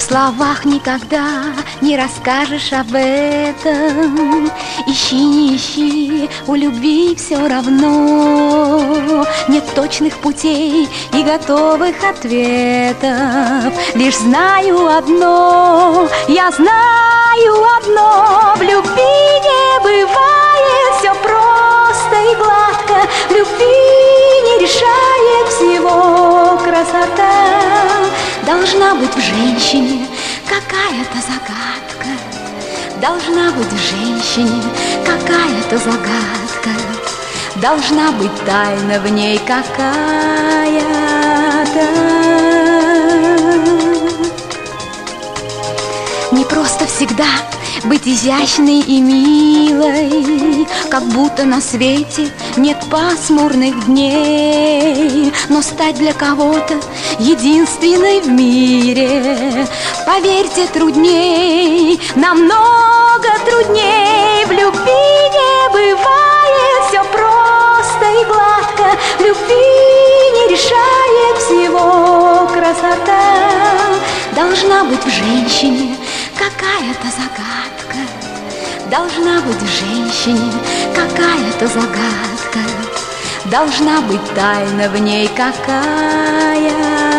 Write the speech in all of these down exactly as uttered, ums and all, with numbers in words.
словах никогда не расскажешь об этом. Ищи, не ищи, у любви все равно. Нет точных путей и готовых ответов. Лишь знаю одно, я знаю одно: в любви не бывает все просто и гладко. В любви не решает всего красота. Должна быть в женщине какая-то загадка. Должна быть в женщине какая-то загадка. Должна быть тайна в ней какая-то. Не просто всегда быть изящной и милой, как будто на свете нет пасмурных дней. Но стать для кого-то единственной в мире, поверьте, трудней, намного трудней. В любви не бывает все просто и гладко. В любви не решает всего красота. Должна быть в женщине какая-то загадка. Должна быть в женщине какая-то загадка. Должна быть тайна в ней какая-то.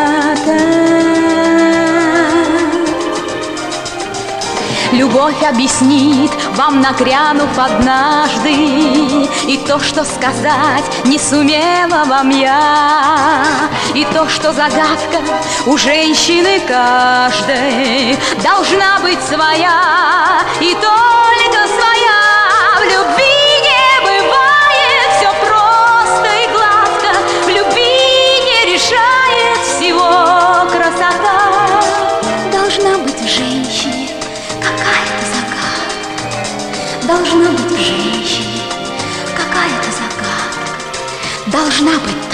Любовь объяснит вам, нагрянув однажды, и то, что сказать не сумела вам я, и то, что загадка у женщины каждой должна быть своя, и только своя. В любви не бывает все просто и гладко. В любви не решает всего красота. Должна быть в женщине какая-то загадка. Должна быть в женщине какая-то загадка. Должна быть